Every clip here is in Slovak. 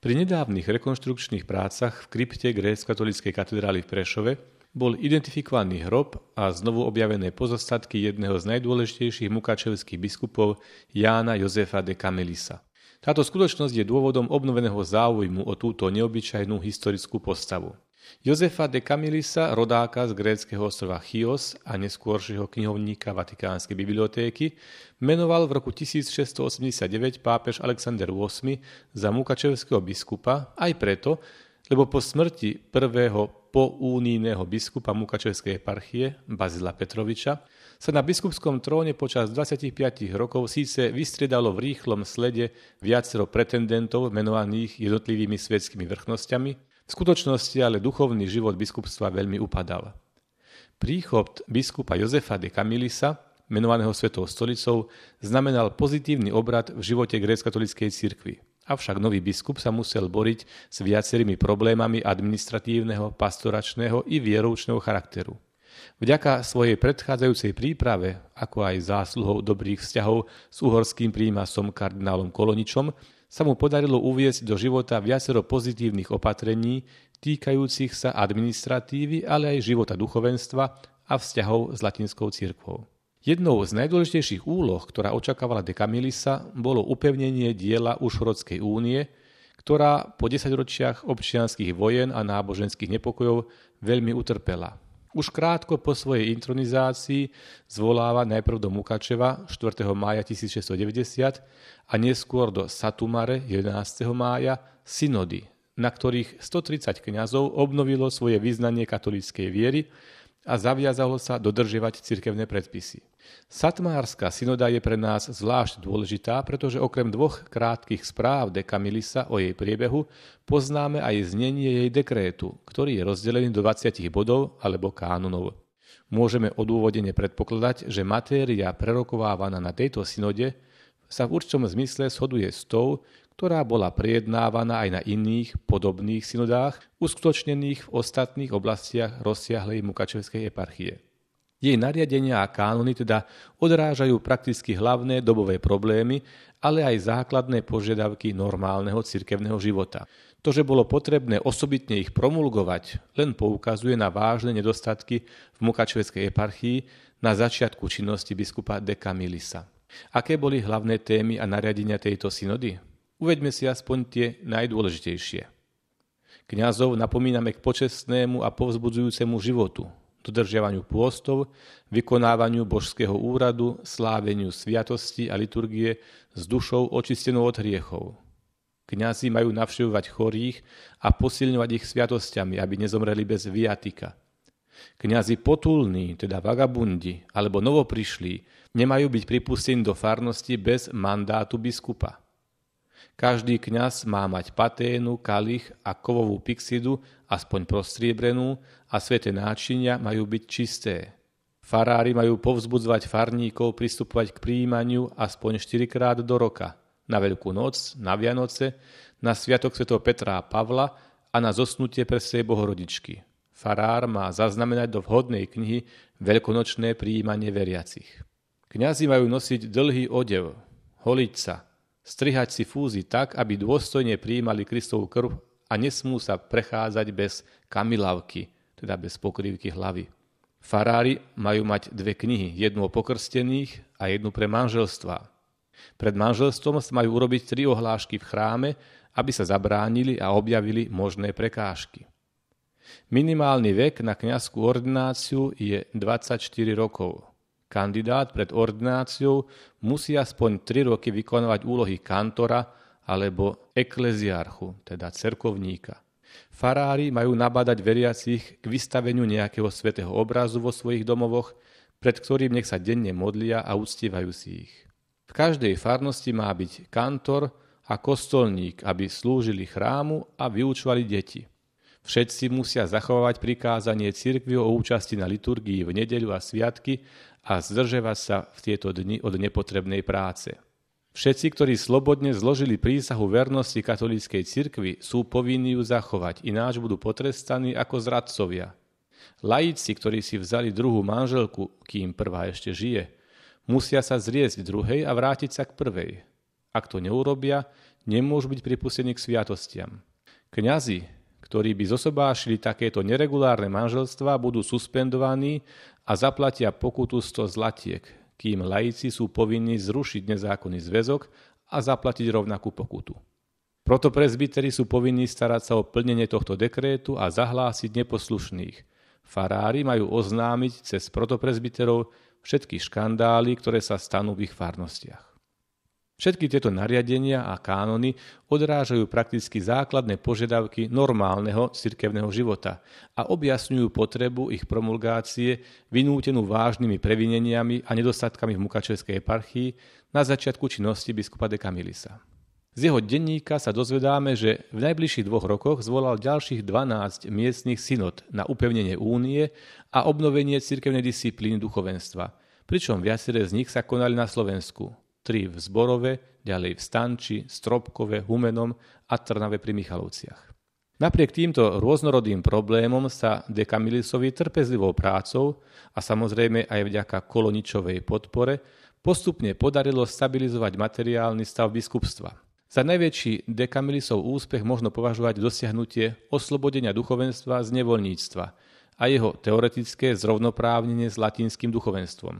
Pri nedávnych rekonštrukčných prácach v krypte grécko-katolíckej katedrály v Prešove bol identifikovaný hrob a znovu objavené pozostatky jedného z najdôležitejších mukačevských biskupov Jána Jozefa de Camillisa. Táto skutočnosť je dôvodom obnoveného záujmu o túto neobyčajnú historickú postavu. Jozefa de Camillisa, rodáka z gréckeho ostrova Chios a neskôršieho knihovníka Vatikánskej bibliotéky, menoval v roku 1689 pápež Alexander VIII za mukačevského biskupa aj preto, lebo po smrti prvého poúnijného biskupa mukačevskej eparchie Bazila Petroviča sa na biskupskom tróne počas 25 rokov síce vystriedalo v rýchlom slede viacero pretendentov menovaných jednotlivými svetskými vrchnosťami, v skutočnosti ale duchovný život biskupstva veľmi upadal. Príchod biskupa Jozefa de Camillisa, menovaného Svetou stolicou, znamenal pozitívny obrad v živote grécko-katolíckej cirkvi. Avšak nový biskup sa musel boriť s viacerými problémami administratívneho, pastoračného i vieroučného charakteru. Vďaka svojej predchádzajúcej príprave, ako aj zásluhou dobrých vzťahov s uhorským prímasom kardinálom Koloničom, sa mu podarilo uviesť do života viacero pozitívnych opatrení týkajúcich sa administratívy, ale aj života duchovenstva a vzťahov s latinskou cirkvou. Jednou z najdôležitejších úloh, ktorá očakávala de Camillisa, bolo upevnenie diela Užhorodskej únie, ktorá po 10 ročiach občianskych vojen a náboženských nepokojov veľmi utrpela. Už krátko po svojej intronizácii zvoláva najprv do Mukačeva 4. mája 1690 a neskôr do Satumare 11. mája synody, na ktorých 130 kňazov obnovilo svoje vyznanie katolíckej viery a zaviazalo sa dodržiavať cirkevné predpisy. Satmárska synoda je pre nás zvlášť dôležitá, pretože okrem dvoch krátkych správ de Camillisa o jej priebehu poznáme aj znenie jej dekrétu, ktorý je rozdelený do 20 bodov alebo kánonov. Môžeme odôvodene predpokladať, že matéria prerokovávaná na tejto synode sa v určitom zmysle shoduje s tou, ktorá bola prejednávaná aj na iných podobných synodách, uskutočnených v ostatných oblastiach rozsiahlej mukačevskej eparchie. Jej nariadenia a kánony teda odrážajú prakticky hlavné dobové problémy, ale aj základné požiadavky normálneho cirkevného života. To, že bolo potrebné osobitne ich promulgovať, len poukazuje na vážne nedostatky v mukačevskej eparchii na začiatku činnosti biskupa de Camillisa. Aké boli hlavné témy a nariadenia tejto synody? Uveďme si aspoň tie najdôležitejšie. Kňazov napomíname k počestnému a povzbudzujúcemu životu, dodržiavaniu pôstov, vykonávaniu božského úradu, sláveniu sviatosti a liturgie s dušou očistenou od hriechov. Kňazi majú navštevovať chorých a posilňovať ich sviatosťami, aby nezomreli bez viatika. Kňazi potulní, teda vagabundi alebo novoprišlí, nemajú byť pripustení do farnosti bez mandátu biskupa. Každý kňaz má mať paténu, kalich a kovovú pyxidu, aspoň prostriebrenú, a sväté náčinia majú byť čisté. Farári majú povzbudzovať farníkov pristupovať k prijímaniu aspoň 4-krát do roka, na Veľkú noc, na Vianoce, na sviatok svätého Petra a Pavla a na zosnutie Prestej Bohorodičky. Farár má zaznamenať do vhodnej knihy veľkonočné prijímanie veriacich. Kňazi majú nosiť dlhý odev, holiť sa, strihať si fúzy tak, aby dôstojne prijímali Kristovú krv a nesmú sa prechádzať bez kamilavky, teda bez pokrývky hlavy. Farári majú mať 2 knihy, jednu o pokrstených a jednu pre manželstvá. Pred manželstvom sa majú urobiť 3 ohlášky v chráme, aby sa zabránili a objavili možné prekážky. Minimálny vek na kňazskú ordináciu je 24 rokov. Kandidát pred ordináciou musí aspoň 3 roky vykonávať úlohy kantora alebo ekleziarchu, teda cerkovníka. Farári majú nabádať veriacich k vystaveniu nejakého svätého obrazu vo svojich domovoch, pred ktorým nech sa denne modlia a uctievajú si ich. V každej farnosti má byť kantor a kostolník, aby slúžili chrámu a vyučovali deti. Všetci musia zachovávať prikázanie cirkvi o účasti na liturgii v nedeľu a sviatky a zdržiavať sa v tieto dni od nepotrebnej práce. Všetci, ktorí slobodne zložili prísahu vernosti katolíckej cirkvi, sú povinní ju zachovať, ináč budú potrestaní ako zradcovia. Laici, ktorí si vzali druhú manželku, kým prvá ešte žije, musia sa zriecť druhej a vrátiť sa k prvej. Ak to neurobia, nemôžu byť pripustení k sviatostiam. Kňazi, ktorí by zosobášili takéto neregulárne manželstvá, budú suspendovaní a zaplatia pokutu 100 zlatiek, kým laici sú povinní zrušiť nezákonný zväzok a zaplatiť rovnakú pokutu. Protopresbyteri sú povinní starať sa o plnenie tohto dekrétu a zahlásiť neposlušných. Farári majú oznámiť cez protopresbyterov všetky škandály, ktoré sa stanú v ich farnostiach. Všetky tieto nariadenia a kánony odrážajú prakticky základné požiadavky normálneho cirkevného života a objasňujú potrebu ich promulgácie vynútenú vážnymi previneniami a nedostatkami v Mukačevskej eparchii na začiatku činnosti biskupa de Camillisa. Z jeho denníka sa dozvedáme, že v najbližších 2 rokoch zvolal ďalších 12 miestnych synod na upevnenie únie a obnovenie cirkevnej disciplíny duchovenstva, pričom viaceré z nich sa konali na Slovensku. 3 v Zborove, ďalej v Stanči, Stropkove, Humenom a Trnave pri Michalovciach. Napriek týmto rôznorodým problémom sa de Camillisovi trpezlivou prácou a samozrejme aj vďaka Koloničovej podpore postupne podarilo stabilizovať materiálny stav biskupstva. Za najväčší de Camillisov úspech možno považovať dosiahnutie oslobodenia duchovenstva z nevoľníctva a jeho teoretické zrovnoprávnenie s latinským duchovenstvom.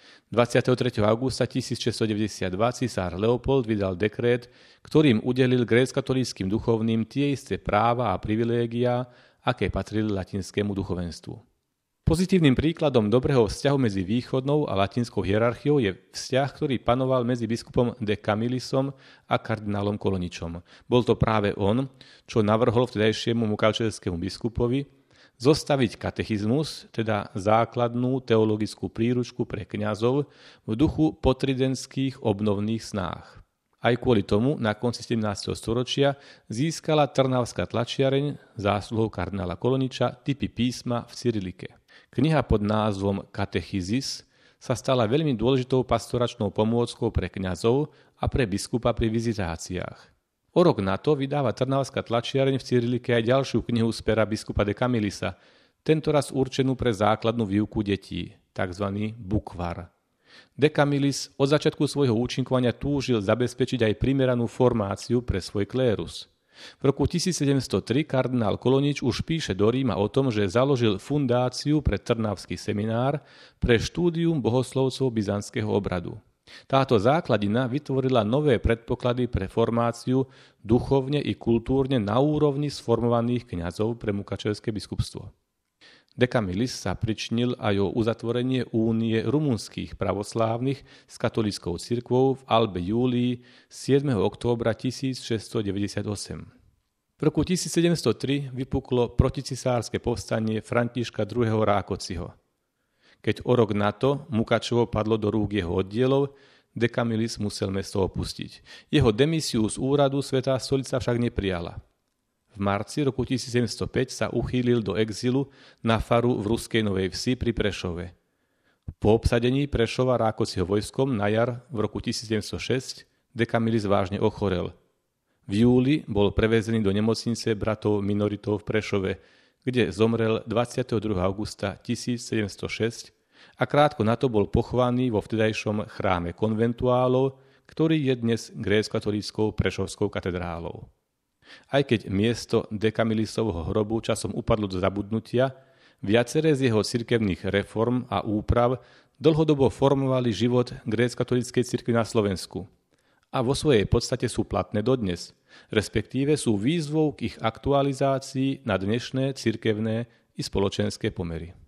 23. augusta 1692 cisár Leopold vydal dekrét, ktorým udelil gréckokatolíckym duchovným tie isté práva a privilégiá, aké patrili latinskému duchovenstvu. Pozitívnym príkladom dobrého vzťahu medzi východnou a latinskou hierarchiou je vzťah, ktorý panoval medzi biskupom de Camillisom a kardinálom Koloničom. Bol to práve on, čo navrhol vtedajšiemu mukačevskému biskupovi zostaviť katechizmus, teda základnú teologickú príručku pre kňazov v duchu potridentských obnovných snách. Aj kvôli tomu na konci 17. storočia získala trnavská tlačiareň zásluhou kardinála Koloniča typy písma v cyrilike. Kniha pod názvom Katechizis sa stala veľmi dôležitou pastoračnou pomôckou pre kňazov a pre biskupa pri vizitáciách. O rok na to vydáva trnavská tlačiareň v cyrilike aj ďalšiu knihu z pera biskupa de Camillisa, tentoraz určenú pre základnú výuku detí, tzv. Bukvar. De Camillis od začiatku svojho účinkovania túžil zabezpečiť aj primeranú formáciu pre svoj klérus. V roku 1703 kardinál Kolonič už píše do Ríma o tom, že založil fundáciu pre trnavský seminár pre štúdium bohoslovcov byzantského obradu. Táto základina vytvorila nové predpoklady pre formáciu duchovne i kultúrne na úrovni sformovaných kňazov pre mukačevské biskupstvo. De Camillis sa pričinil aj o uzatvorenie únie rumunských pravoslávnych s katolíckou cirkvou v Albe Júlii 7. októbra 1698. V roku 1703 vypuklo proticisárske povstanie Františka II. Rákociho. Keď o rok na to Mukačevo padlo do rúk jeho oddielov, de Camillis musel mesto opustiť. Jeho demisiu z úradu Svätá stolica však neprijala. V marci roku 1705 sa uchýlil do exilu na faru v ruskej Novej Vsi pri Prešove. Po obsadení Prešova Rákociho vojskom na jar v roku 1706 de Camillis vážne ochorel. V júli bol prevezený do nemocnice bratov minoritov v Prešove, kde zomrel 22. augusta 1706 a krátko na to bol pochovaný vo vtedajšom chráme konventuálov, ktorý je dnes gréckokatolíckou Prešovskou katedrálou. Aj keď miesto de Camillisovho hrobu časom upadlo do zabudnutia, viaceré z jeho cirkevných reform a úprav dlhodobo formovali život gréckokatolíckej cirkvi na Slovensku a vo svojej podstate sú platné dodnes, respektíve sú výzvou k ich aktualizácii na dnešné cirkevné i spoločenské pomery.